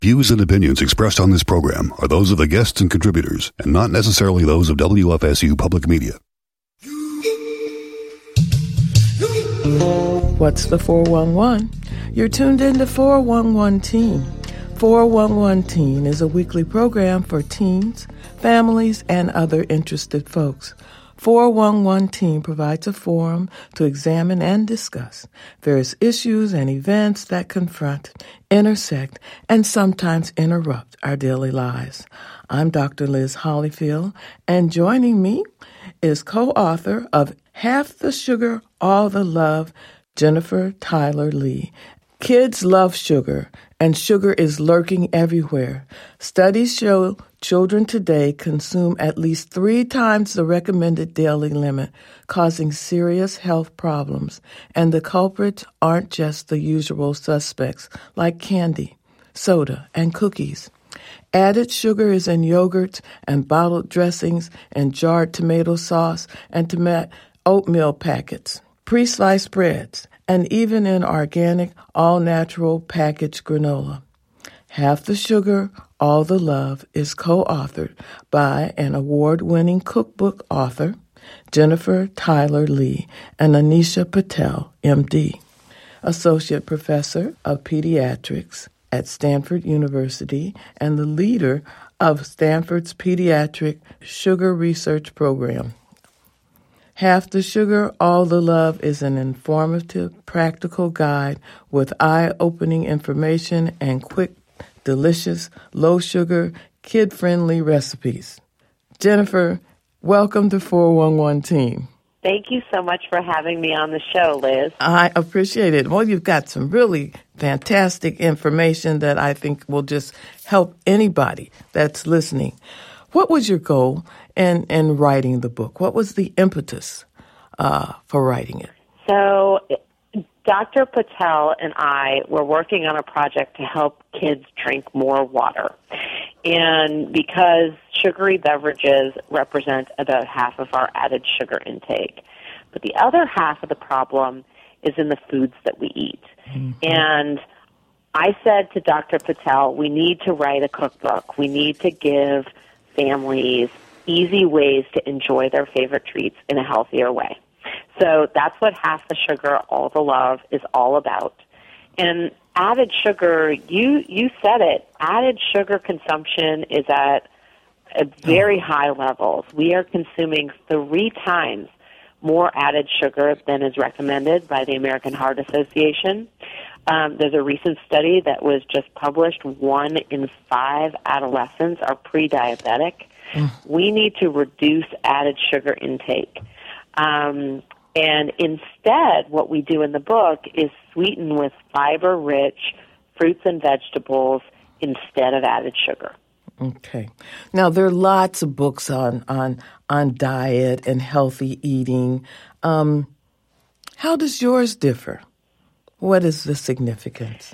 Views and opinions expressed on this program are those of the guests and contributors and not necessarily those of WFSU Public Media. What's the 411? You're tuned in to 411 Teen. 411 Teen is a weekly program for teens, families, and other interested folks. 411 Teen provides a forum to examine and discuss various issues and events that confront, intersect, and sometimes interrupt our daily lives. I'm Dr. Liz Hollyfield, and joining me is co-author of Half the Sugar, All the Love, Jennifer Tyler Lee. Kids love sugar, and sugar is lurking everywhere. Studies show children today consume at least 3 times the recommended daily limit, causing serious health problems. And the culprits aren't just the usual suspects like candy, soda, and cookies. Added sugar is in yogurts and bottled dressings and jarred tomato sauce and oatmeal packets, pre-sliced breads, and even in organic, all-natural packaged granola. Half the Sugar, All the Love is co-authored by an award-winning cookbook author, Jennifer Tyler Lee, and Anisha Patel, M.D., Associate Professor of Pediatrics at Stanford University and the leader of Stanford's Pediatric Sugar Research Program. Half the Sugar, All the Love is an informative, practical guide with eye-opening information and quick, delicious, low-sugar, kid-friendly recipes. Jennifer, welcome to 411 Teen. Thank you so much for having me on the show, Liz. I appreciate it. Well, you've got some really fantastic information that I think will just help anybody that's listening. What was your goal in writing the book? What was the impetus for writing it? So Dr. Patel and I were working on a project to help kids drink more water. And because sugary beverages represent about half of our added sugar intake, but the other half of the problem is in the foods that we eat. Mm-hmm. And I said to Dr. Patel, we need to write a cookbook. We need to give families easy ways to enjoy their favorite treats in a healthier way. So that's what Half the Sugar, All the Love is all about. And added sugar, you said it, added sugar consumption is at very high levels. We are consuming 3 times more added sugar than is recommended by the American Heart Association. There's a recent study that was just published. 1 in 5 adolescents are pre-diabetic. We need to reduce added sugar intake. And instead, what we do in the book is sweeten with fiber-rich fruits and vegetables instead of added sugar. Okay. Now, there are lots of books on diet and healthy eating. How does yours differ? What is the significance?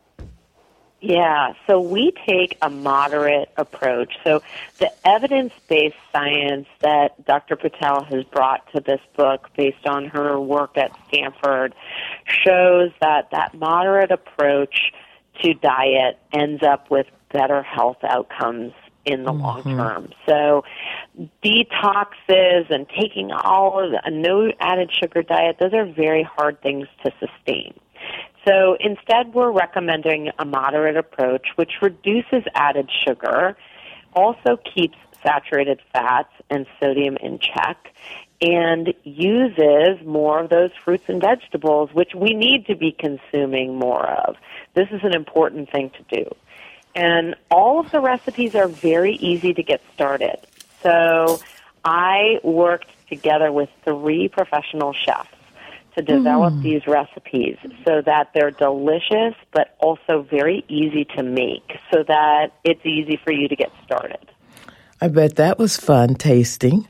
Yeah, so we take a moderate approach. So the evidence-based science that Dr. Patel has brought to this book based on her work at Stanford shows that moderate approach to diet ends up with better health outcomes in the long term. So detoxes and taking all of a no added sugar diet, those are very hard things to sustain. So instead, we're recommending a moderate approach, which reduces added sugar, also keeps saturated fats and sodium in check, and uses more of those fruits and vegetables, which we need to be consuming more of. This is an important thing to do. And all of the recipes are very easy to get started. So I worked together with 3 professional chefs to develop these recipes so that they're delicious but also very easy to make so that it's easy for you to get started. I bet that was fun tasting.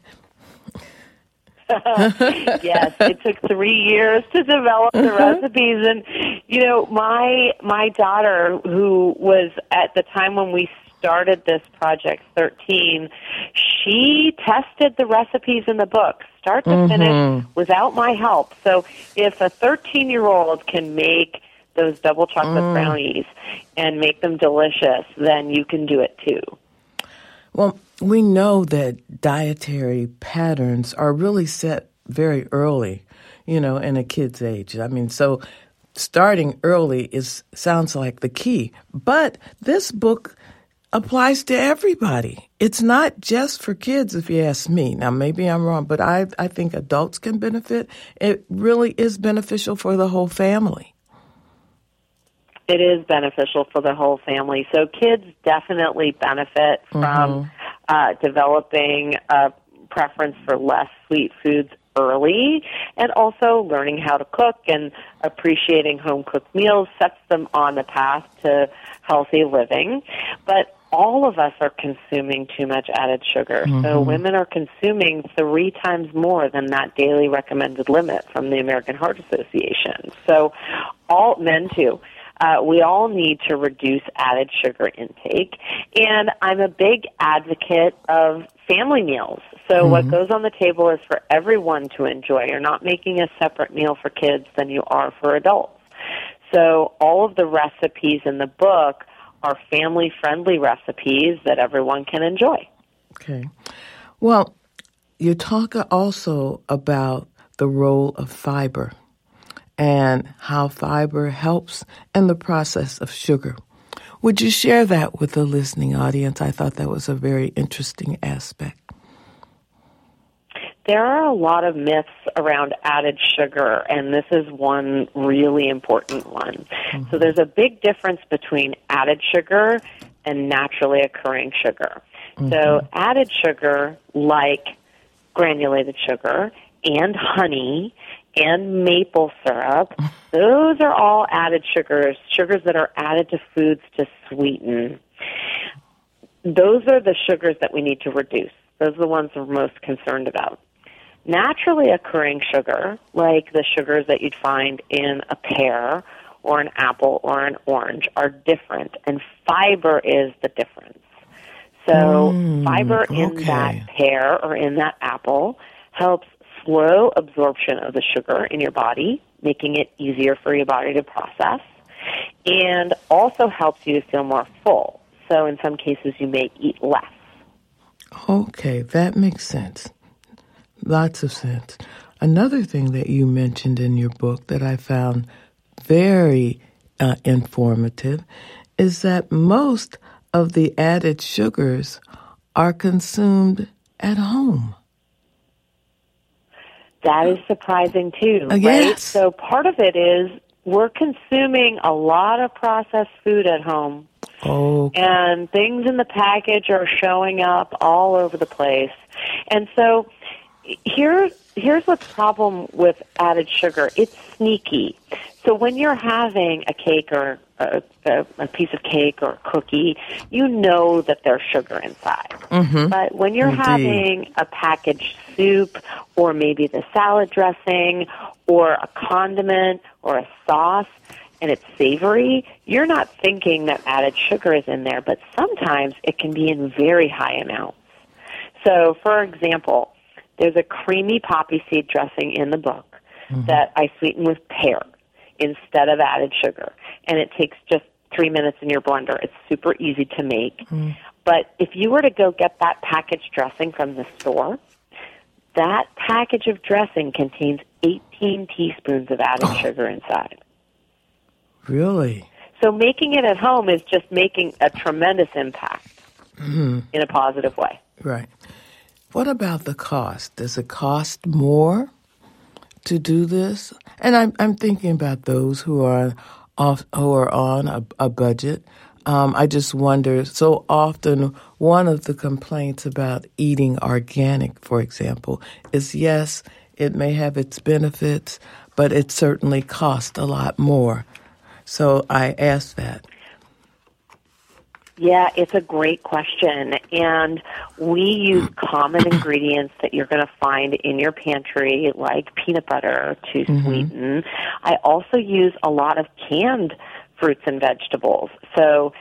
Yes, it took 3 years to develop the recipes. And, you know, my daughter, who was at the time when we started this project, 13, she tested the recipes in the book, start to finish, without my help. So if a 13-year-old can make those double chocolate brownies and make them delicious, then you can do it too. Well, we know that dietary patterns are really set very early, in a kid's age. I mean, so starting early sounds like the key. But this book applies to everybody. It's not just for kids, if you ask me. Now, maybe I'm wrong, but I think adults can benefit. It really is beneficial for the whole family. It is beneficial for the whole family. So kids definitely benefit from developing a preference for less sweet foods early, and also learning how to cook and appreciating home-cooked meals sets them on the path to healthy living. But all of us are consuming too much added sugar. So women are consuming 3 times more than that daily recommended limit from the American Heart Association. So all men too. We all need to reduce added sugar intake. And I'm a big advocate of family meals. So what goes on the table is for everyone to enjoy. You're not making a separate meal for kids than you are for adults. So all of the recipes in the book are family-friendly recipes that everyone can enjoy. Okay. Well, you talk also about the role of fiber and how fiber helps in the process of sugar. Would you share that with the listening audience? I thought that was a very interesting aspect. There are a lot of myths around added sugar, and this is one really important one. So there's a big difference between added sugar and naturally occurring sugar. So added sugar, like granulated sugar and honey and maple syrup, those are all added sugars that are added to foods to sweeten. Those are the sugars that we need to reduce. Those are the ones we're most concerned about. Naturally occurring sugar, like the sugars that you'd find in a pear or an apple or an orange, are different, and fiber is the difference. So fiber in that pear or in that apple helps slow absorption of the sugar in your body, making it easier for your body to process, and also helps you to feel more full. So in some cases, you may eat less. Okay, that makes sense. Lots of sense. Another thing that you mentioned in your book that I found very informative is that most of the added sugars are consumed at home. That is surprising too, right? Yes. So part of it is we're consuming a lot of processed food at home. Oh. And things in the package are showing up all over the place. And so here's what's the problem with added sugar. It's sneaky. So when you're having a cake or a piece of cake or a cookie, you know that there's sugar inside. But when you're having a packaged soup or maybe the salad dressing or a condiment or a sauce and it's savory, you're not thinking that added sugar is in there, but sometimes it can be in very high amounts. So, for example, there's a creamy poppy seed dressing in the book that I sweeten with pear instead of added sugar. And it takes just 3 minutes in your blender. It's super easy to make. But if you were to go get that packaged dressing from the store, that package of dressing contains 18 teaspoons of added sugar inside. Really? So making it at home is just making a tremendous impact in a positive way. Right. What about the cost? Does it cost more to do this? And I'm thinking about those who are on a budget. I just wonder, so often one of the complaints about eating organic, for example, is yes, it may have its benefits, but it certainly costs a lot more. So I asked that. Yeah, it's a great question. And we use common ingredients that you're going to find in your pantry, like peanut butter, to sweeten. I also use a lot of canned fruits and vegetables. So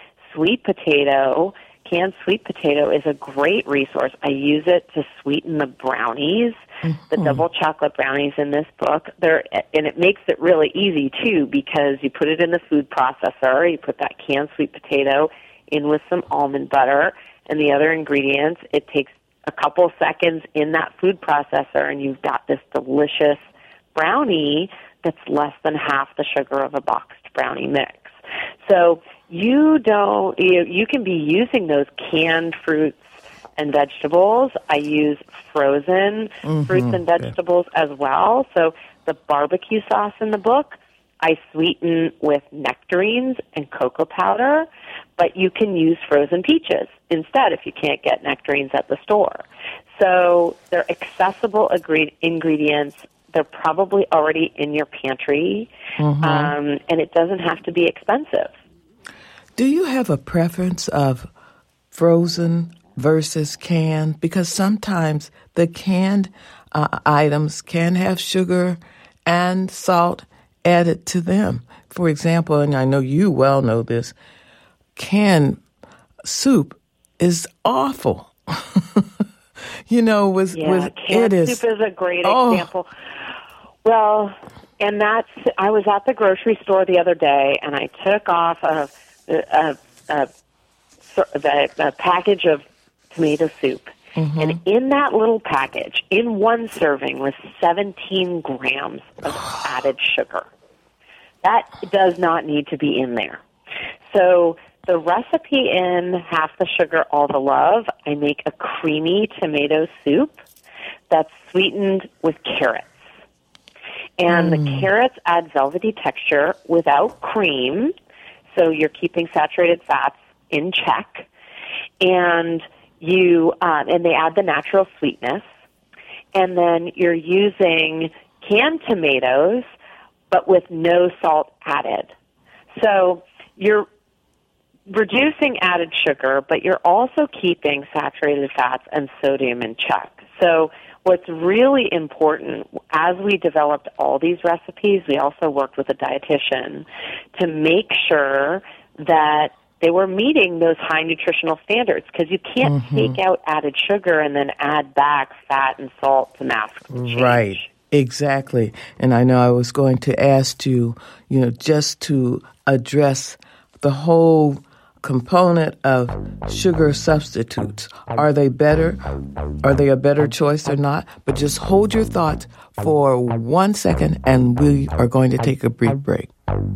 canned sweet potato is a great resource. I use it to sweeten the brownies the double chocolate brownies in this book. And it makes it really easy, too, because you put it in the food processor, you put that canned sweet potato in with some almond butter and the other ingredients. It takes a couple seconds in that food processor, and you've got this delicious brownie that's less than half the sugar of a boxed brownie mix. So you can be using those canned fruits and vegetables. I use frozen fruits and vegetables as well. So the barbecue sauce in the book, I sweeten with nectarines and cocoa powder, but you can use frozen peaches instead if you can't get nectarines at the store. So they're accessible ingredients. They're probably already in your pantry, and it doesn't have to be expensive. Do you have a preference of frozen versus canned? Because sometimes the canned items can have sugar and salt added to them. For example, and I know you well know this, canned soup is awful. Canned soup is a great example. Well, and I was at the grocery store the other day, and I took off a package of tomato soup. And in that little package, in one serving, was 17 grams of added sugar. That does not need to be in there. So the recipe in Half the Sugar, All the Love, I make a creamy tomato soup that's sweetened with carrots. And the carrots add velvety texture without cream, so you're keeping saturated fats in check. And and they add the natural sweetness. And then you're using canned tomatoes, but with no salt added. So you're reducing added sugar, but you're also keeping saturated fats and sodium in check. So what's really important, as we developed all these recipes, we also worked with a dietitian to make sure that they were meeting those high nutritional standards, because you can't take out added sugar and then add back fat and salt to mask the change. Right, exactly. And I know I was going to ask you, just to address the whole component of sugar substitutes. Are they better? Are they a better choice or not? But just hold your thoughts for 1 second, and we are going to take a brief break.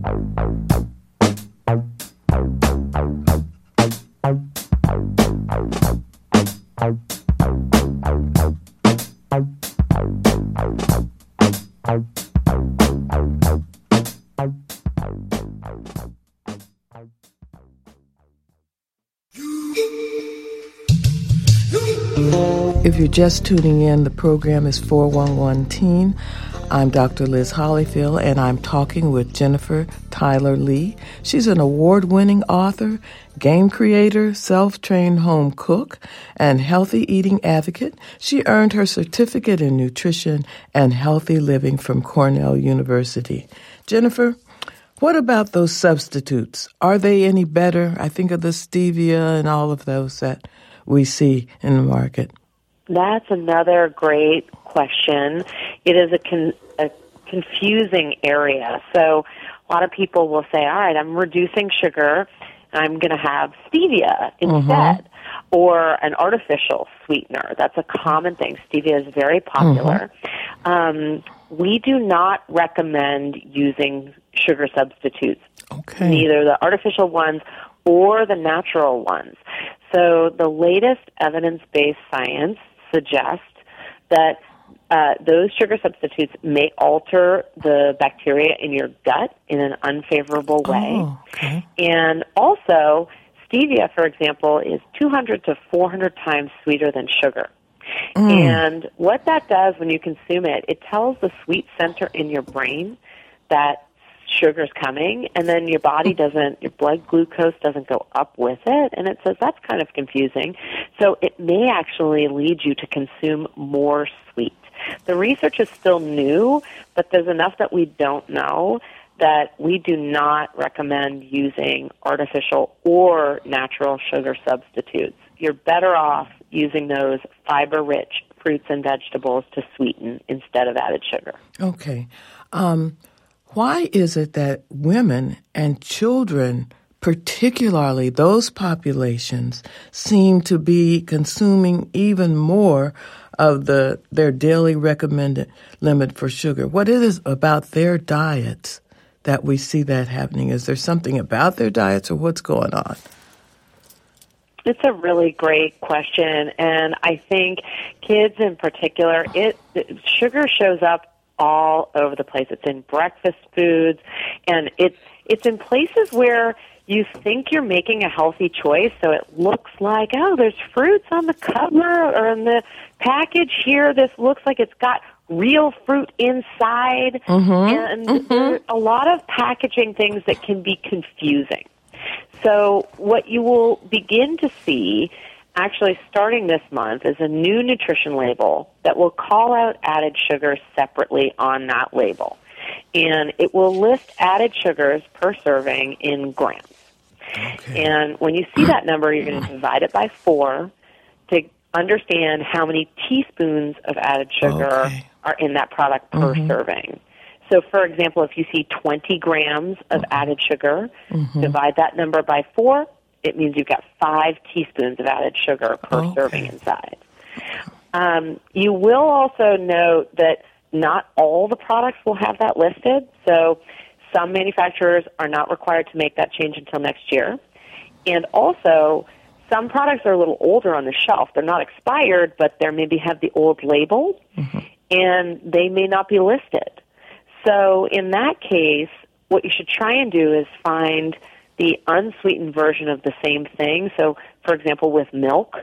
If you're just tuning in, the program is 411 Teen. I'm Dr. Liz Hollyfield, and I'm talking with Jennifer Tyler Lee. She's an award-winning author, game creator, self-trained home cook, and healthy eating advocate. She earned her certificate in nutrition and healthy living from Cornell University. Jennifer, what about those substitutes? Are they any better? I think of the stevia and all of those that we see in the market. That's another great question. It is a confusing area. So a lot of people will say, all right, I'm reducing sugar, and I'm going to have stevia instead, or an artificial sweetener. That's a common thing. Stevia is very popular. We do not recommend using sugar substitutes, neither the artificial ones or the natural ones. So the latest evidence-based science suggests that those sugar substitutes may alter the bacteria in your gut in an unfavorable way. And also, stevia, for example, is 200 to 400 times sweeter than sugar. And what that does when you consume it, it tells the sweet center in your brain that sugar's coming, and then your body your blood glucose doesn't go up with it, and it says that's kind of confusing. So it may actually lead you to consume more sweet. The research is still new, but there's enough that we don't know that we do not recommend using artificial or natural sugar substitutes. You're better off using those fiber-rich fruits and vegetables to sweeten instead of added sugar. Okay. Why is it that women and children, particularly those populations, seem to be consuming even more of their daily recommended limit for sugar? What is it about their diets that we see that happening? Is there something about their diets, or what's going on? It's a really great question, and I think kids in particular, sugar shows up all over the place. It's in breakfast foods, and it's in places where you think you're making a healthy choice, so it looks like, oh, there's fruits on the cover or in the package here. This looks like it's got real fruit inside, and there are a lot of packaging things that can be confusing. So what you will begin to see, actually starting this month, is a new nutrition label that will call out added sugars separately on that label. And it will list added sugars per serving in grams. Okay. And when you see that number, you're going to divide it by 4 to understand how many teaspoons of added sugar are in that product per serving. So, for example, if you see 20 grams of added sugar, divide that number by 4, it means you've got 5 teaspoons of added sugar per serving inside. You will also note that not all the products will have that listed. So some manufacturers are not required to make that change until next year. And also, some products are a little older on the shelf. They're not expired, but they maybe have the old label, and they may not be listed. So in that case, what you should try and do is find the unsweetened version of the same thing. So, for example, with milk,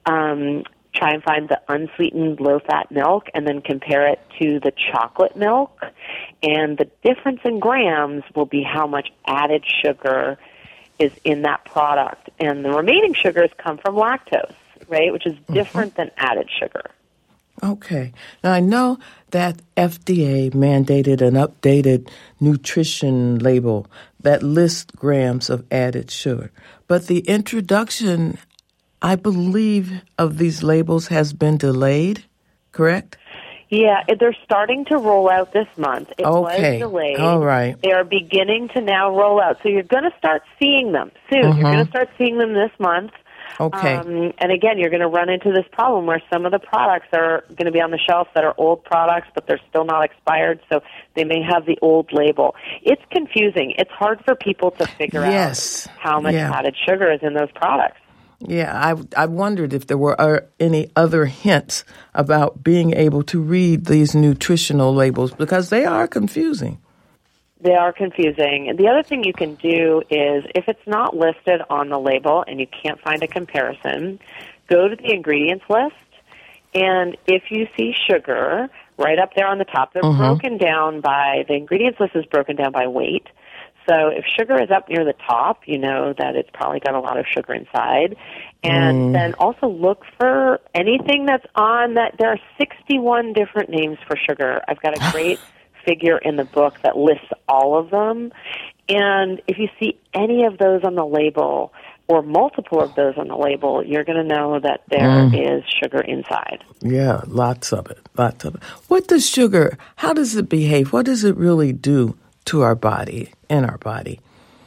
try and find the unsweetened low-fat milk and then compare it to the chocolate milk. And the difference in grams will be how much added sugar is in that product. And the remaining sugars come from lactose, right, which is different than added sugar. Okay. Now, I know that FDA mandated an updated nutrition label that lists grams of added sugar. But the introduction, I believe, of these labels has been delayed, correct? Yeah, they're starting to roll out this month. It was delayed. All right. They are beginning to now roll out. So you're going to start seeing them soon. You're going to start seeing them this month. Okay. And again, you're going to run into this problem where some of the products are going to be on the shelf that are old products, but they're still not expired, so they may have the old label. It's confusing. It's hard for people to figure out how much added sugar is in those products. Yeah, I wondered if there were any other hints about being able to read these nutritional labels, because they are confusing. They are confusing. And the other thing you can do is, if it's not listed on the label and you can't find a comparison, go to the ingredients list, and if you see sugar right up there on the top, they're broken down by, the ingredients list is broken down by weight. So if sugar is up near the top, you know that it's probably got a lot of sugar inside. And then also look for anything that's on that. There are 61 different names for sugar. I've got a great figure in the book that lists all of them. And if you see any of those on the label or multiple of those on the label, you're going to know that there is sugar inside. Yeah, lots of it. What does sugar, how does it behave? What does it really do to our body, in our body?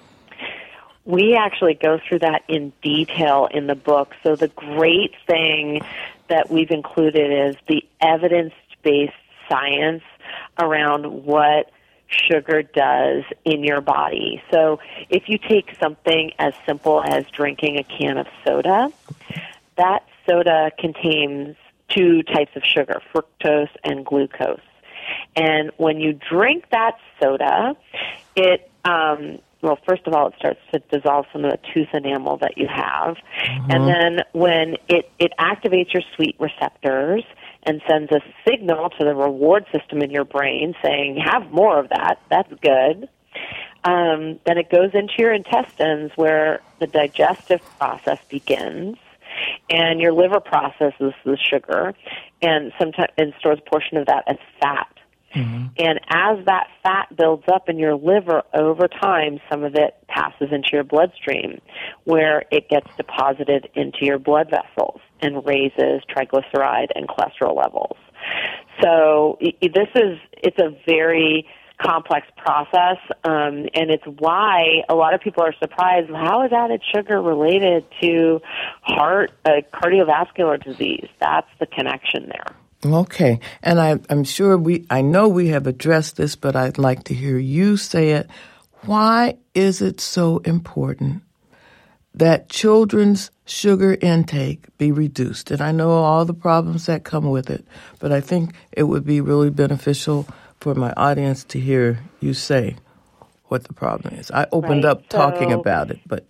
We actually go through that in detail in the book. So the great thing that we've included is the evidence-based science around what sugar does in your body. So if you take something as simple as drinking a can of soda, that soda contains 2 types of sugar, fructose and glucose. And when you drink that soda, it, well, first of all, it starts to dissolve some of the tooth enamel that you have. And then when it activates your sweet receptors and sends a signal to the reward system in your brain saying, have more of that, that's good. Then it goes into your intestines where the digestive process begins, and your liver processes the sugar and sometimes and stores a portion of that as fat. And as that fat builds up in your liver over time, some of it passes into your bloodstream, where it gets deposited into your blood vessels and raises triglyceride and cholesterol levels. So it's a very complex process, and it's why a lot of people are surprised. How is added sugar related to cardiovascular disease? That's the connection there. Okay, and I'm sure I know we have addressed this, but I'd like to hear you say it. Why is it so important that children's sugar intake be reduced? And I know all the problems that come with it, but I think it would be really beneficial for my audience to hear you say what the problem is. I opened up talking about it, but...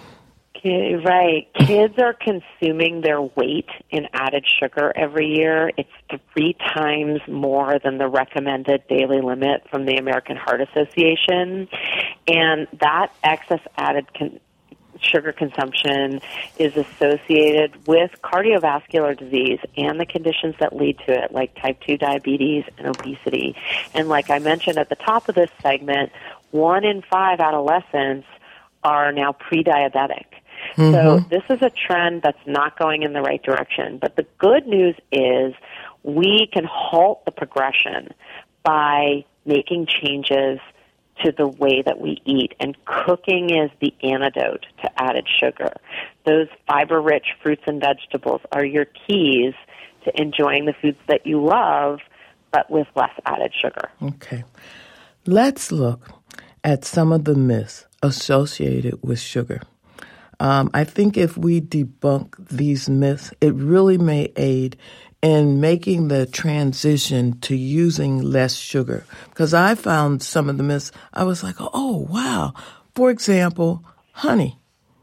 Right. Kids are consuming their weight in added sugar every year. It's 3 times more than the recommended daily limit from the American Heart Association. And that excess added sugar consumption is associated with cardiovascular disease and the conditions that lead to it, like type 2 diabetes and obesity. And like I mentioned at the top of this segment, 1 in 5 adolescents are now pre-diabetic. So this is a trend that's not going in the right direction. But the good news is we can halt the progression by making changes to the way that we eat. And cooking is the antidote to added sugar. Those fiber-rich fruits and vegetables are your keys to enjoying the foods that you love, but with less added sugar. Okay. Let's look at some of the myths associated with sugar. I think if we debunk these myths, it really may aid in making the transition to using less sugar. Because I found some of the myths, I was like, oh, wow. For example, honey.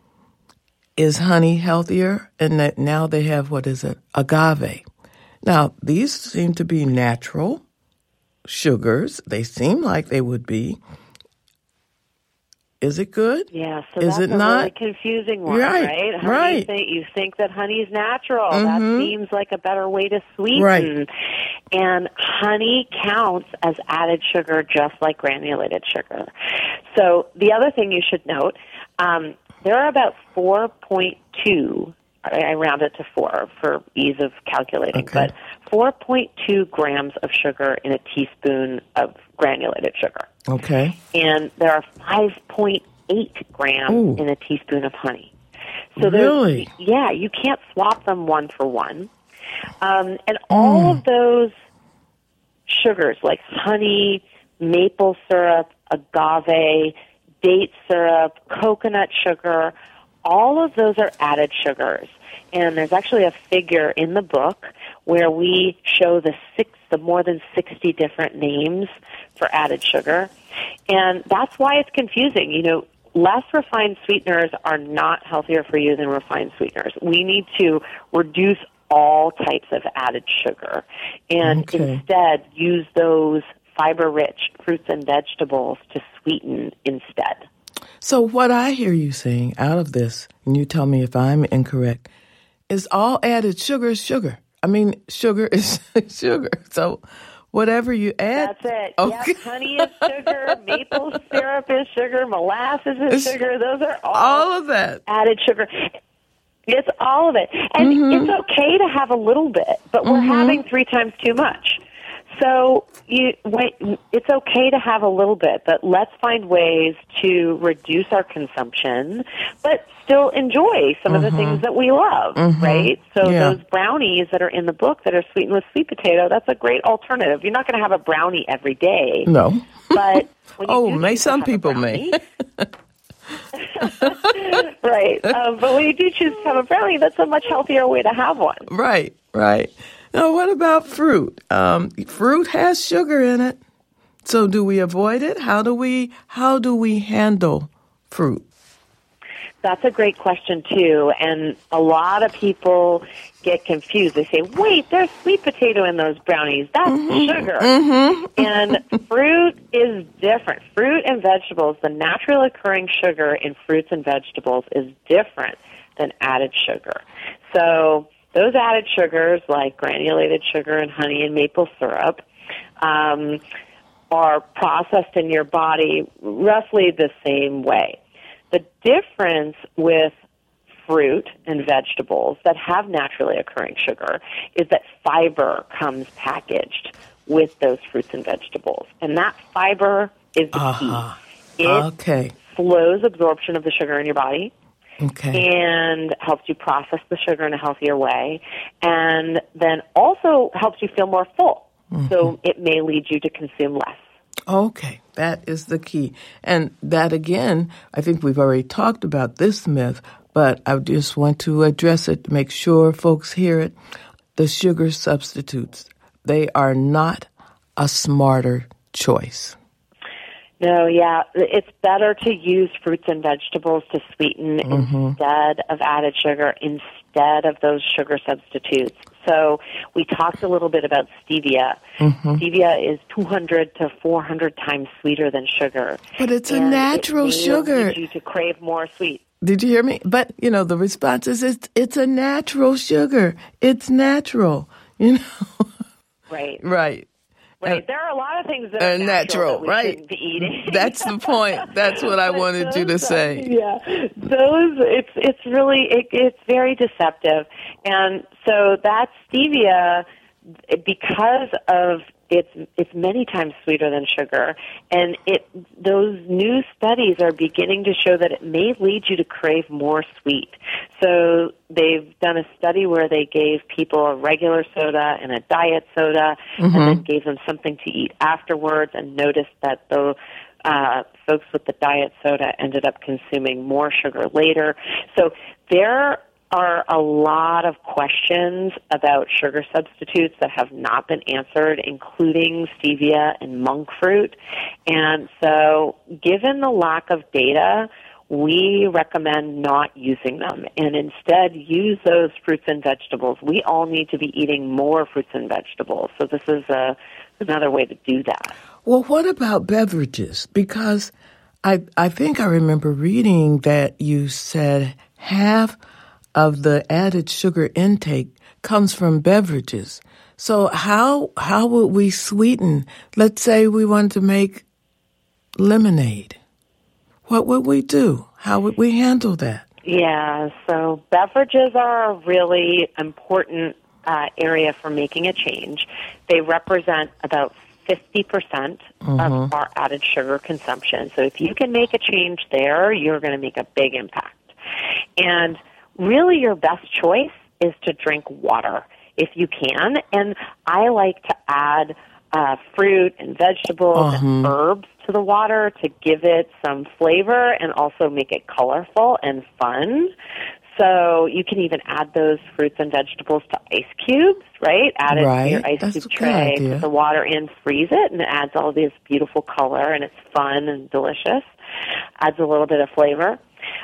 Is honey healthier? And that now they have, agave. Now, these seem to be natural sugars. They seem like they would be. Is it good? Yeah, so is that's it a not? really confusing one, right? Right. You think that honey's natural. That seems like a better way to sweeten. Right. And honey counts as added sugar just like granulated sugar. So the other thing you should note, there are about 4.2, I round it to 4 for ease of calculating, but 4.2 grams of sugar in a teaspoon of granulated sugar. Okay. And there are 5.8 grams in a teaspoon of honey. So really? Yeah, you can't swap them one for one. And all of those sugars like honey, maple syrup, agave, date syrup, coconut sugar, all of those are added sugars. And there's actually a figure in the book where we show the more than 60 different names for added sugar. And that's why it's confusing. You know, less refined sweeteners are not healthier for you than refined sweeteners. We need to reduce all types of added sugar and instead use those fiber-rich fruits and vegetables to sweeten instead. So what I hear you saying out of this, and you tell me if I'm incorrect, is all added sugar is sugar. I mean, sugar is sugar. So whatever you add. That's it. Okay. Yep, honey is sugar, maple syrup is sugar, molasses is sugar. Those are all of that added sugar. It's all of it. And it's okay to have a little bit, but we're having 3 times too much. So it's okay to have a little bit, but let's find ways to reduce our consumption, but still enjoy some of the things that we love, right? So those brownies that are in the book that are sweetened with sweet potato, that's a great alternative. You're not going to have a brownie every day. No. But when some people may. Right. But when you do choose to have a brownie, that's a much healthier way to have one. Right. Now, what about fruit? Fruit has sugar in it. So do we avoid it? How do we handle fruit? That's a great question, too. And a lot of people get confused. They say, wait, there's sweet potato in those brownies. That's sugar. And fruit is different. Fruit and vegetables, the naturally occurring sugar in fruits and vegetables is different than added sugar. So those added sugars like granulated sugar and honey and maple syrup, are processed in your body roughly the same way. The difference with fruit and vegetables that have naturally occurring sugar is that fiber comes packaged with those fruits and vegetables. And that fiber is the key. It slows absorption of the sugar in your body and helps you process the sugar in a healthier way, and then also helps you feel more full. So it may lead you to consume less. Okay, that is the key. And that, again, I think we've already talked about this myth, but I just want to address it to make sure folks hear it. The sugar substitutes, they are not a smarter choice. No, yeah. It's better to use fruits and vegetables to sweeten instead of added sugar, instead of those sugar substitutes. So we talked a little bit about stevia. Stevia is 200 to 400 times sweeter than sugar. But it's a natural sugar. It leads you to crave more sweet. Did you hear me? But, the response is it's a natural sugar. It's natural, Right. Right. Right. There are a lot of things that are natural that we shouldn't be eating. That's the point. That's what I wanted you to say. Yeah. It's really, it's very deceptive. And so that stevia, because of it's many times sweeter than sugar, and those new studies are beginning to show that it may lead you to crave more sweet. So they've done a study where they gave people a regular soda and a diet soda, and then gave them something to eat afterwards, and noticed that the folks with the diet soda ended up consuming more sugar later. So there are a lot of questions about sugar substitutes that have not been answered, including stevia and monk fruit. And so given the lack of data, we recommend not using them and instead use those fruits and vegetables. We all need to be eating more fruits and vegetables. So this is another way to do that. Well, what about beverages? Because I think I remember reading that you said half of the added sugar intake comes from beverages. So how would we sweeten? Let's say we wanted to make lemonade. What would we do? How would we handle that? Yeah, so beverages are a really important area for making a change. They represent about 50% of our added sugar consumption. So if you can make a change there, you're going to make a big impact. And really your best choice is to drink water if you can. And I like to add fruit and vegetables and herbs to the water to give it some flavor and also make it colorful and fun. So you can even add those fruits and vegetables to ice cubes, right? Add it to your ice cube tray, put the water in, freeze it, and it adds all this beautiful color, and it's fun and delicious. Adds a little bit of flavor.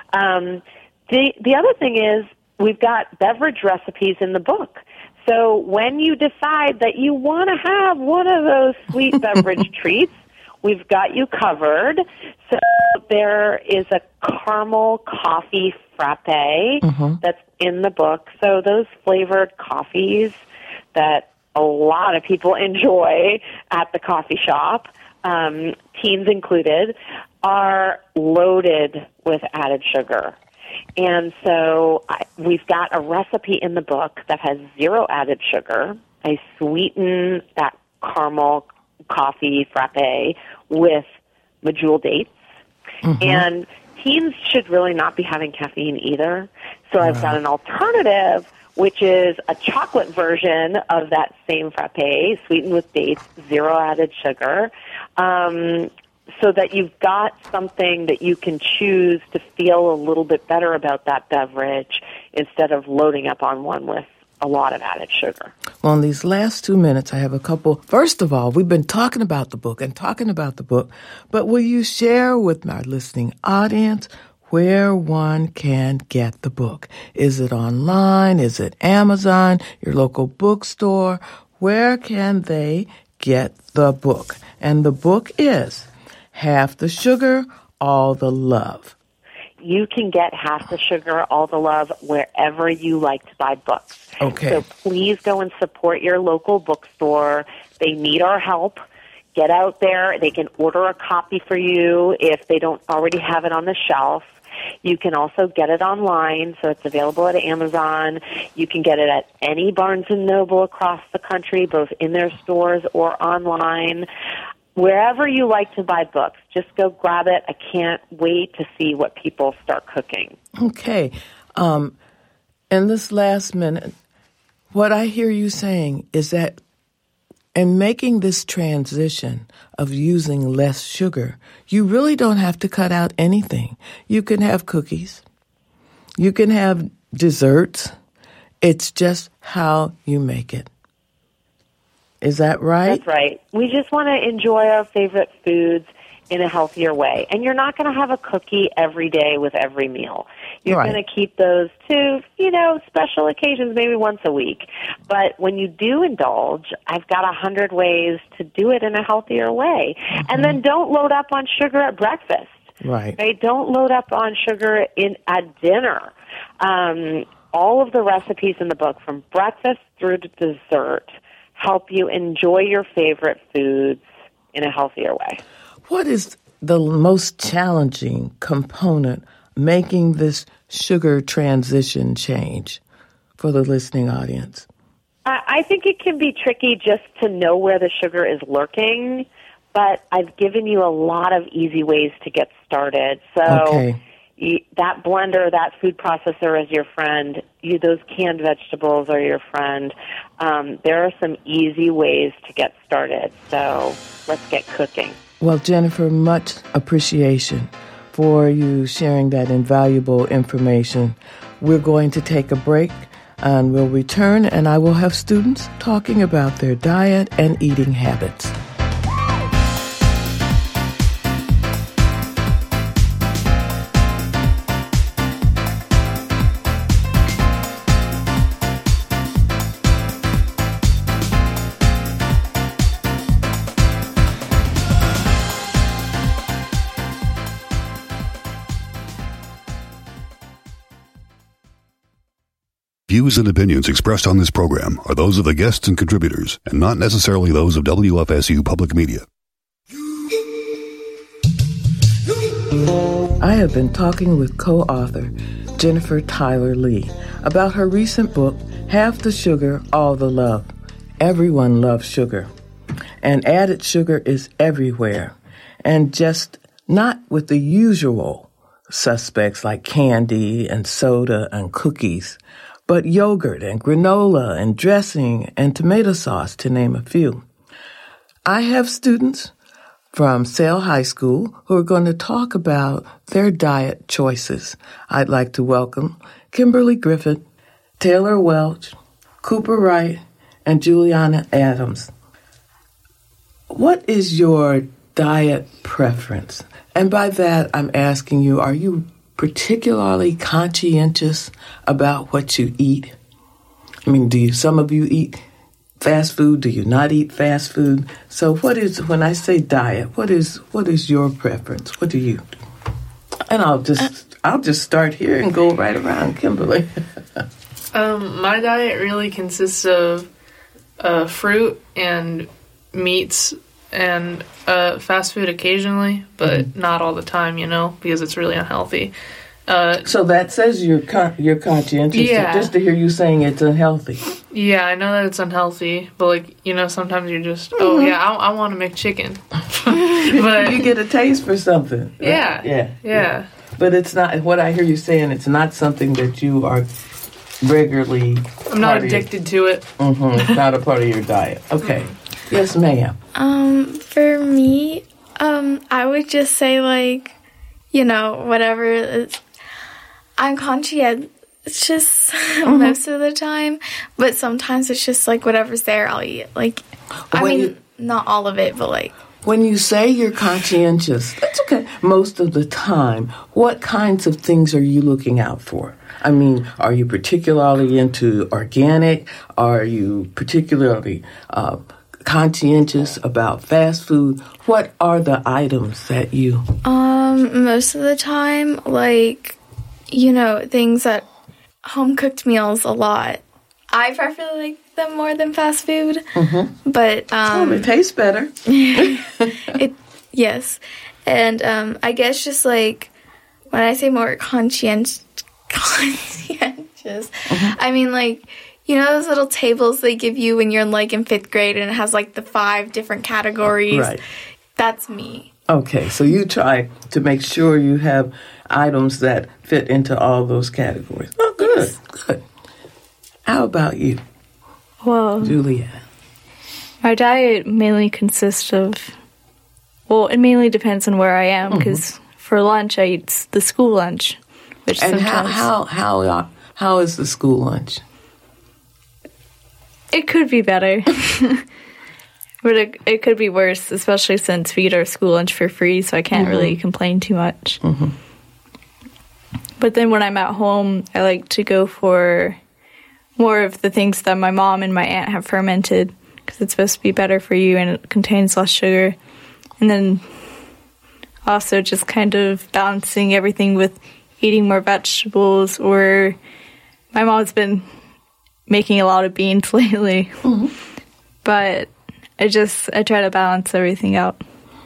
The other thing is we've got beverage recipes in the book. So when you decide that you want to have one of those sweet beverage treats, we've got you covered. So there is a caramel coffee frappe that's in the book. So those flavored coffees that a lot of people enjoy at the coffee shop, teens included, are loaded with added sugar. And so we've got a recipe in the book that has 0 added sugar. I sweeten that caramel coffee frappe with medjool dates. And teens should really not be having caffeine either. So I've got an alternative, which is a chocolate version of that same frappe, sweetened with dates, 0 added sugar. So that you've got something that you can choose to feel a little bit better about that beverage instead of loading up on one with a lot of added sugar. Well, in these last 2 minutes, I have a couple. First of all, we've been talking about the book, but will you share with my listening audience where one can get the book? Is it online? Is it Amazon? Your local bookstore? Where can they get the book? And the book is Half the Sugar, All the Love. You can get Half the Sugar, All the Love wherever you like to buy books. Okay. So please go and support your local bookstore. They need our help. get out there. They can order a copy for you if they don't already have it on the shelf. You can also get it online, so it's available at Amazon. You can get it at any Barnes & Noble across the country, both in their stores or online. Wherever you like to buy books, just go grab it. I can't wait to see what people start cooking. Okay. In this last minute, what I hear you saying is that in making this transition of using less sugar, you really don't have to cut out anything. You can have cookies. You can have desserts. It's just how you make it. Is that right? That's right. We just want to enjoy our favorite foods in a healthier way. And you're not going to have a cookie every day with every meal. You're going to keep those to, special occasions, maybe once a week. But when you do indulge, I've got 100 ways to do it in a healthier way. Mm-hmm. And then don't load up on sugar at breakfast. Right. Don't load up on sugar at dinner. All of the recipes in the book, from breakfast through to dessert, help you enjoy your favorite foods in a healthier way. What is the most challenging component making this sugar transition change for the listening audience? I think it can be tricky just to know where the sugar is lurking, but I've given you a lot of easy ways to get started. So that blender, that food processor is your friend. Those canned vegetables are your friend. There are some easy ways to get started. So let's get cooking. Well, Jennifer, much appreciation for you sharing that invaluable information. We're going to take a break, and we'll return, and I will have students talking about their diet and eating habits. Views and opinions expressed on this program are those of the guests and contributors and not necessarily those of WFSU Public Media. I have been talking with co-author Jennifer Tyler Lee about her recent book, Half the Sugar, All the Love. Everyone loves sugar, and added sugar is everywhere, and just not with the usual suspects like candy and soda and cookies, but yogurt and granola and dressing and tomato sauce, to name a few. I have students from Sale High School who are going to talk about their diet choices. I'd like to welcome Kimberly Griffith, Taylor Welch, Cooper Wright, and Juliana Adams. What is your diet preference? And by that, I'm asking you, are you particularly conscientious about what you eat? I mean, do some of you eat fast food? Do you not eat fast food? So when I say diet, what is your preference? What do you do? And I'll just start here and go right around, Kimberly. My diet really consists of fruit and meats and fast food occasionally, but not all the time, because it's really unhealthy. So that says you're conscientious. Yeah. Just to hear you saying it's unhealthy. Yeah, I know that it's unhealthy, but sometimes you're just, I want to make chicken. But you get a taste for something. Right? Yeah. But it's not, what I hear you saying, it's not something that you are regularly... I'm not addicted to it. It's not a part of your diet. Okay. Yes, ma'am. For me, I would just say, whatever. I'm conscientious most of the time, but sometimes it's just, whatever's there, I'll eat. Not all of it, but, When you say you're conscientious, that's okay. Most of the time, what kinds of things are you looking out for? I mean, are you particularly into organic? Are you particularly conscientious about fast food? What are the items that you... Most of the time, things that home-cooked meals a lot. I prefer like them more than fast food. Mm-hmm. But it tastes better. Yes. And I guess just like when I say more conscientious, I mean like, you know those little tables they give you when you're like in 5th grade and it has like the 5 different categories? Right. That's me. Okay, so you try to make sure you have items that fit into all those categories. Oh, good, good. How about you? Well, Juliet. My diet mainly consists of, well, it mainly depends on where I am, because for lunch I eat the school lunch, which and sometimes... how is the school lunch? It could be better. But it could be worse, especially since we eat our school lunch for free, so I can't really complain too much. Mm-hmm. But then when I'm at home, I like to go for more of the things that my mom and my aunt have fermented, because it's supposed to be better for you and it contains less sugar. And then also just kind of balancing everything with eating more vegetables, or my mom's been making a lot of beans lately. Mm-hmm. But I try to balance everything out.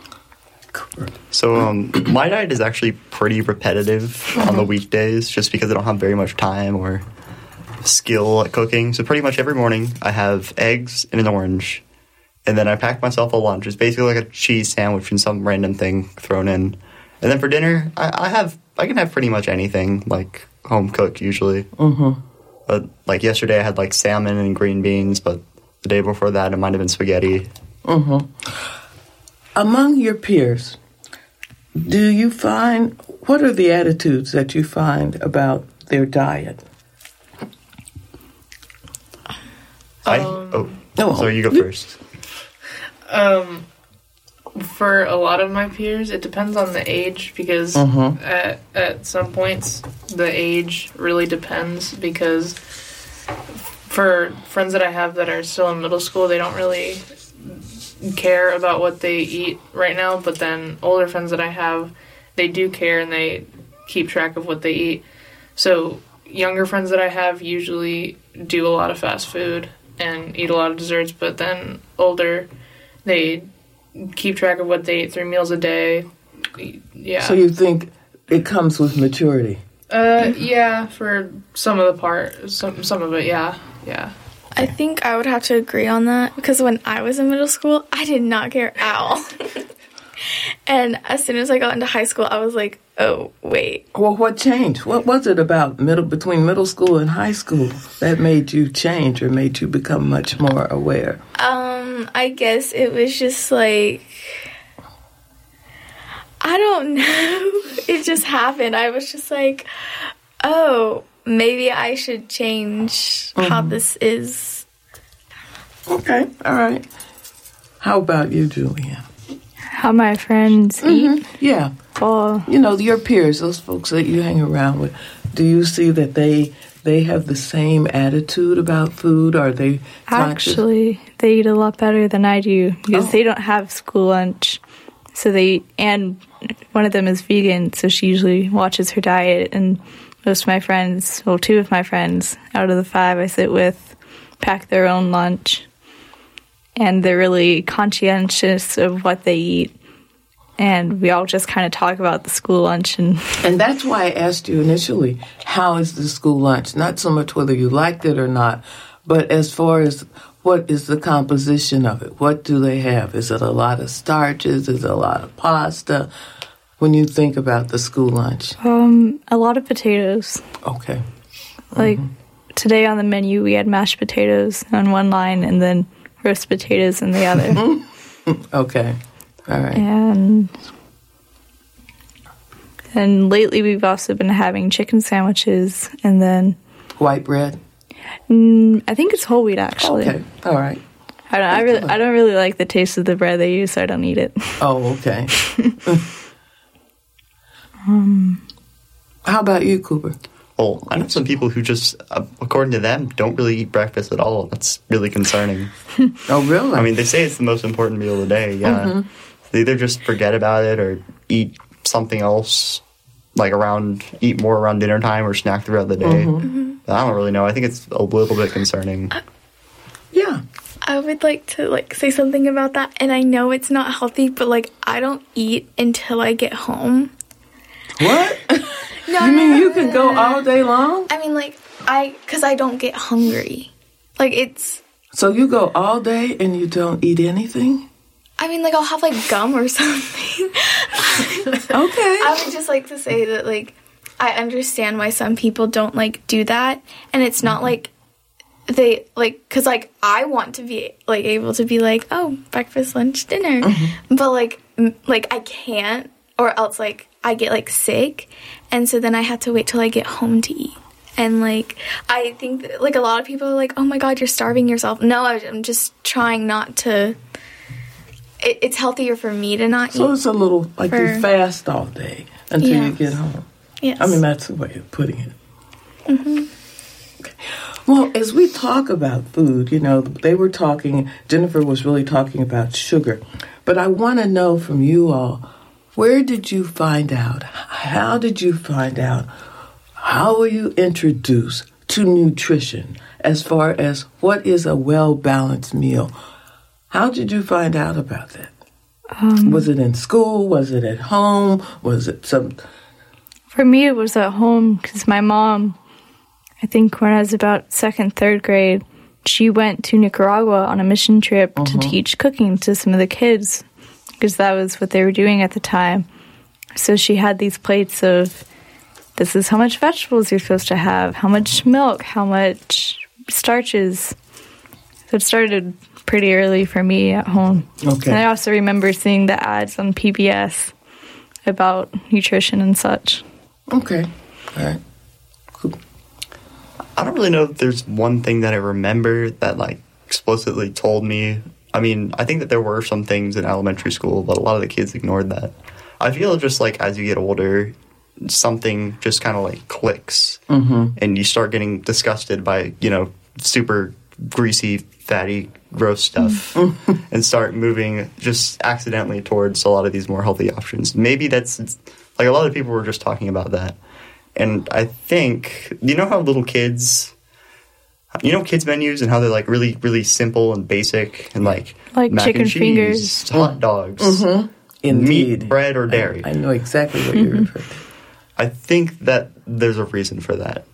So my diet is actually pretty repetitive on the weekdays, just because I don't have very much time or skill at cooking. So pretty much every morning I have eggs and an orange, and then I pack myself a lunch. It's basically like a cheese sandwich and some random thing thrown in. And then for dinner, I can have pretty much anything, like home cooked usually. Mm-hmm. But like yesterday I had like salmon and green beans, but the day before that, it might have been spaghetti. Mm-hmm. Among your peers, what are the attitudes that you find about their diet? Sorry, you go first. For a lot of my peers, it depends on the age, because at some points, the age really depends, because for friends that I have that are still in middle school, they don't really care about what they eat right now, but then older friends that I have, they do care and they keep track of what they eat. So younger friends that I have usually do a lot of fast food and eat a lot of desserts, but then older, they keep track of what they eat 3 meals a day. Yeah. So you think it comes with maturity? Yeah, for some of it, yeah. I think I would have to agree on that, because when I was in middle school, I did not care at all. And as soon as I got into high school, I was like, oh, wait. Well, what changed? What was it about between middle school and high school that made you change or made you become much more aware? I guess it was just like, I don't know. It just happened. I was just like, oh, maybe I should change how this is. Okay, all right. How about you, Julia? How my friends eat? Yeah. Well, your peers, those folks that you hang around with, do you see that they have the same attitude about food? Are they actually, they eat a lot better than I do, because they don't have school lunch. So and one of them is vegan, so she usually watches her diet, and most of my friends, well, 2 of my friends out of the 5 I sit with, pack their own lunch. And they're really conscientious of what they eat. And we all just kind of talk about the school lunch. And that's why I asked you initially, how is the school lunch? Not so much whether you liked it or not, but as far as what is the composition of it? What do they have? Is it a lot of starches? Is it a lot of pasta? When you think about the school lunch? A lot of potatoes. Okay. Like today on the menu, we had mashed potatoes on one line and then roast potatoes in the other. Okay. All right. And lately we've also been having chicken sandwiches and then... White bread? I think it's whole wheat, actually. Okay. All right. I don't really like the taste of the bread they use, so I don't eat it. Oh, okay. How about you, Cooper? Well, I know some people who just, according to them, don't really eat breakfast at all. That's really concerning. Oh, really? I mean, they say it's the most important meal of the day, yeah. They either just forget about it or eat something else, like eat more around dinner time or snack throughout the day. I don't really know. I think it's a little bit concerning. Yeah. I would like to say something about that, and I know it's not healthy, but I don't eat until I get home. What? You mean you can go all day long? I mean, because I don't get hungry. It's... So you go all day and you don't eat anything? I mean, I'll have, gum or something. Okay. I would just like to say that, I understand why some people don't, do that. And it's not, they, because, I want to be, able to be oh, breakfast, lunch, dinner. Mm-hmm. But, I can't, or else, I get, sick. And so then I have to wait till I get home to eat. And, I think, that, a lot of people are oh, my God, you're starving yourself. No, I'm just trying not to... It's healthier for me to not eat. So it's a little, you fast all day until you get home. Yes. I mean, that's the way of putting it. Mm-hmm. Okay. Well, as we talk about food, they were talking, Jennifer was really talking about sugar. But I want to know from you all, where did you find out? How did you find out? How were you introduced to nutrition as far as what is a well-balanced meal? How did you find out about that? Was it in school? Was it at home? Was it some... For me, it was at home because my mom, I think when I was about 2nd, 3rd grade, she went to Nicaragua on a mission trip to teach cooking to some of the kids because that was what they were doing at the time. So she had these plates of, this is how much vegetables you're supposed to have, how much milk, how much starches. So it started pretty early for me at home. Okay. And I also remember seeing the ads on PBS about nutrition and such. Okay. All right. Cool. I don't really know if there's one thing that I remember that, explicitly told me. I mean, I think that there were some things in elementary school, but a lot of the kids ignored that. I feel just as you get older, something just kind of, clicks. Mm-hmm. And you start getting disgusted by, super greasy, fatty, gross stuff and start moving just accidentally towards a lot of these more healthy options. Maybe that's a lot of people were just talking about that. And I think, how little kids, kids menus and how they're really, really simple and basic and mac chicken and cheese, fingers, hot dogs, Indeed. meat, bread, or dairy. I know exactly what you're referring to. I think that there's a reason for that.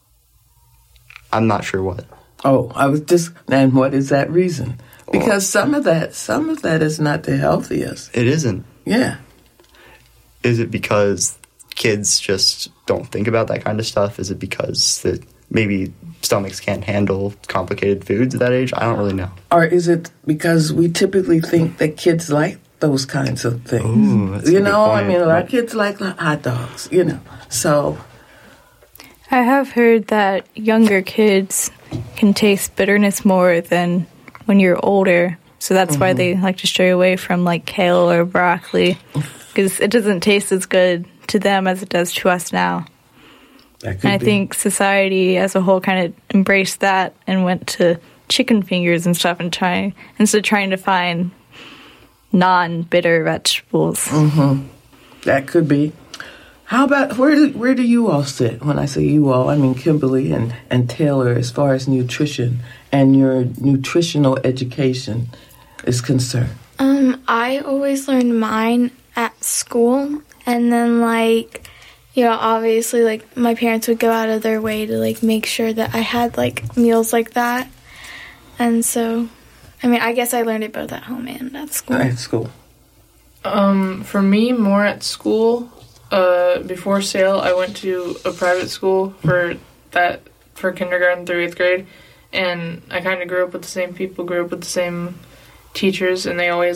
I'm not sure what. Oh, and what is that reason? Because some of that is not the healthiest. It isn't. Yeah. Is it because kids just don't think about that kind of stuff? Is it because that maybe stomachs can't handle complicated foods at that age? I don't really know. Or is it because we typically think that kids like those kinds of things? Ooh, that's a good point. Our kids like hot dogs, so... I have heard that younger kids can taste bitterness more than when you're older. So that's why they like to stray away from kale or broccoli because it doesn't taste as good to them as it does to us now. And I think society as a whole kind of embraced that and went to chicken fingers and stuff instead of trying to find non-bitter vegetables. Mm-hmm. That could be. How about, where do you all sit? When I say you all, I mean Kimberly and Taylor as far as nutrition and your nutritional education is concerned. I always learned mine at school. And then, obviously, my parents would go out of their way to, make sure that I had, meals like that. And so, I guess I learned it both at home and at school. At school. For me, more at school. Before Sale, I went to a private school for kindergarten through 8th grade, and I kind of grew up with the same people, grew up with the same teachers, and they always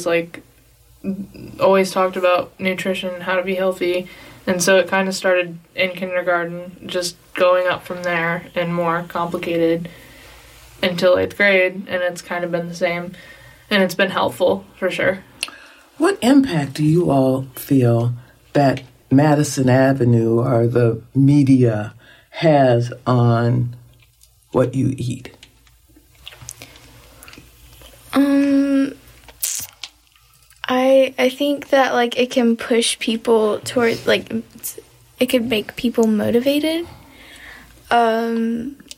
talked about nutrition, how to be healthy, and so it kind of started in kindergarten, just going up from there and more complicated until 8th grade, and it's kind of been the same, and it's been helpful for sure. What impact do you all feel that Madison Avenue or the media has on what you eat? I think that it can push people toward it could make people motivated.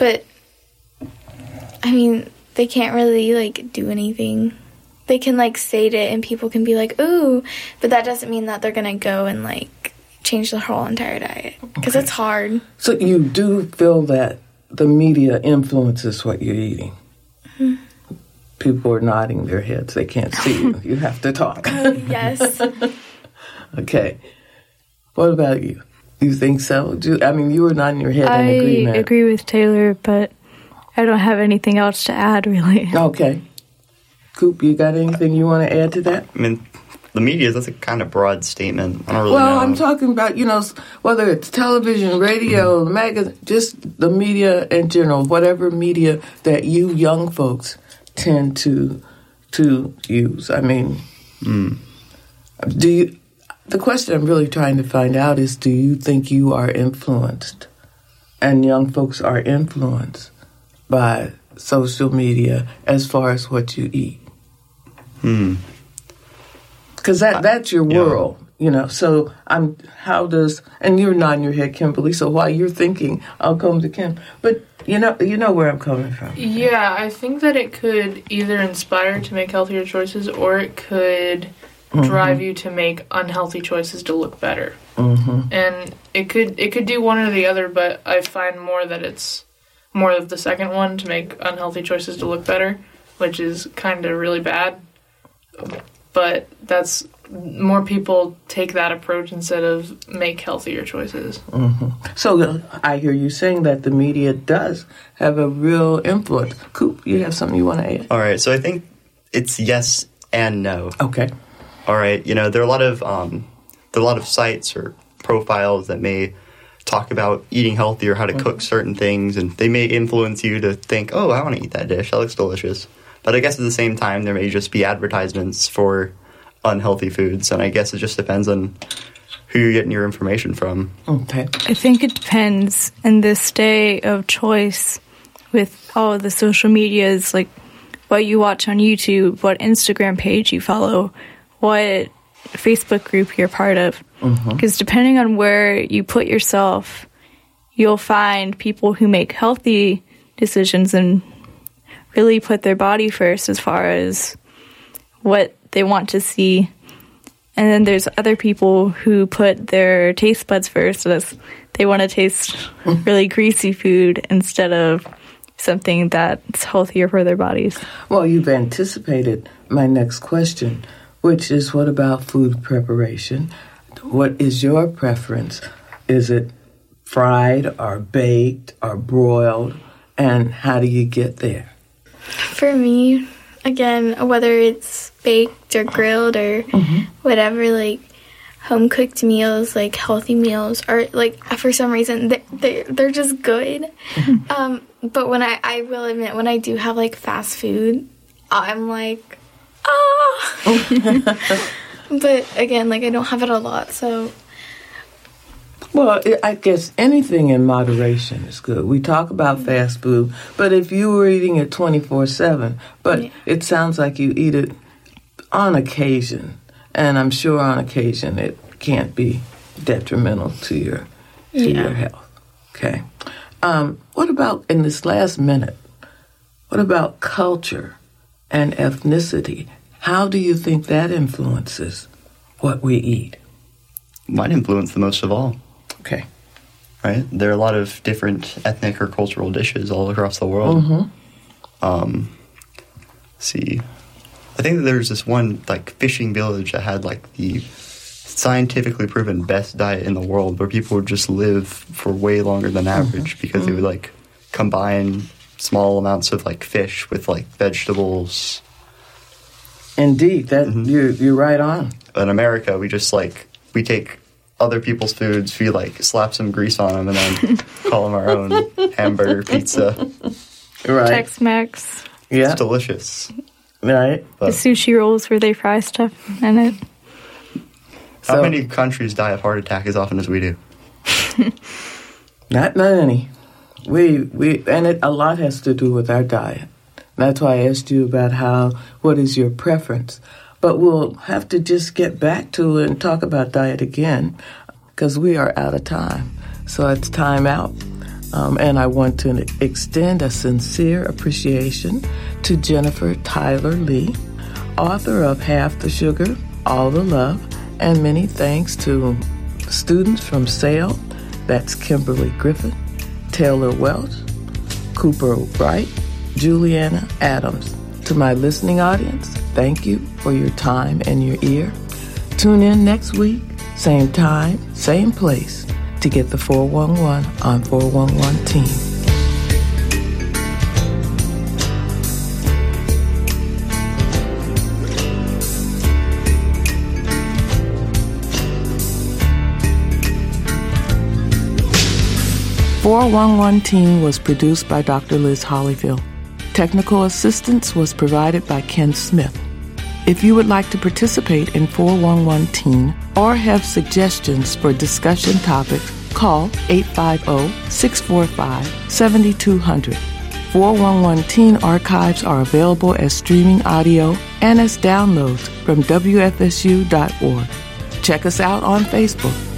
But, I mean, they can't really, like, do anything. They can, like, state it and people can be like, ooh, but that doesn't mean that they're going to go and, like, change the whole entire diet. Because it's hard. So you do feel that the media influences what you're eating? Mm-hmm. People are nodding their heads. They can't see you. You have to talk. Yes. Okay. What about you? You think so? I mean, you were nodding your head in agreement. I agree with Taylor, but I don't have anything else to add, really. Okay. Coop, you got anything you want to add to that? I mean, the media, that's a kind of broad statement. I don't really know. Well, I'm talking about, whether it's television, radio, magazine, just the media in general, whatever media that you young folks tend to use. I mean, the question I'm really trying to find out is, do you think you are influenced, and young folks are influenced by social media as far as what you eat? Because that's your world, So and you're nodding your head, Kimberly. So while you're thinking, I'll come to Kim. But you know where I'm coming from. Yeah, I think that it could either inspire to make healthier choices, or it could drive you to make unhealthy choices to look better. Mm-hmm. And it could do one or the other, but I find more that it's more of the second one, to make unhealthy choices to look better, which is kind of really bad. But that's more people take that approach instead of make healthier choices. Mm-hmm. So I hear you saying that the media does have a real influence. Coop, you have something you want to add? All right, so I think it's yes and no. Okay. All right, there are a lot of sites or profiles that may talk about eating healthy or how to cook certain things, and they may influence you to think, oh, I want to eat that dish. That looks delicious. But I guess at the same time, there may just be advertisements for unhealthy foods, and I guess it just depends on who you're getting your information from. Okay. I think it depends in this day of choice with all of the social medias, like what you watch on YouTube, what Instagram page you follow, what Facebook group you're part of. Because depending on where you put yourself, you'll find people who make healthy decisions and really put their body first as far as what they want to see. And then there's other people who put their taste buds first. So they want to taste really greasy food instead of something that's healthier for their bodies. Well, you've anticipated my next question, which is, what about food preparation? What is your preference? Is it fried or baked or broiled? And how do you get there? For me, again, whether it's baked or grilled or whatever, like home-cooked meals, like healthy meals, or like for some reason they're just good. But when I will admit, when I do have like fast food, I'm like, But again, like I don't have it a lot, so. Well, I guess anything in moderation is good. We talk about fast food, but if you were eating it 24/7, but it sounds like you eat it on occasion, and I'm sure on occasion it can't be detrimental to your health. Okay. What about in this last minute? What about culture and ethnicity? How do you think that influences what we eat? Might influence the most of all. Okay. Right? There are a lot of different ethnic or cultural dishes all across the world. See. I think that there's this one, like, fishing village that had, like, the scientifically proven best diet in the world, where people would just live for way longer than average because they would, like, combine small amounts of, like, fish with, like, vegetables. Indeed. That you're right on. In America, we just, like, we take other people's foods, we like slap some grease on them, and then call them our own hamburger, pizza. Right. Tex-Mex. Yeah. It's delicious. Right. The sushi rolls where they fry stuff in it. How many countries die of heart attack as often as we do? Not many. A lot has to do with our diet. That's why I asked you about what is your preference. But we'll have to just get back to it and talk about diet again because we are out of time. So it's time out. And I want to extend a sincere appreciation to Jennifer Tyler Lee, author of Half the Sugar, All the Love, and many thanks to students from SAIL, that's Kimberly Griffin, Taylor Welch, Cooper Wright, Juliana Adams. To my listening audience, thank you for your time and your ear. Tune in next week, same time, same place, to get the 411 on 411 Team. 411 Teen was produced by Dr. Liz Hollyfield. Technical assistance was provided by Ken Smith. If you would like to participate in 411 Teen or have suggestions for discussion topics, call 850-645-7200. 411 Teen archives are available as streaming audio and as downloads from WFSU.org. Check us out on Facebook.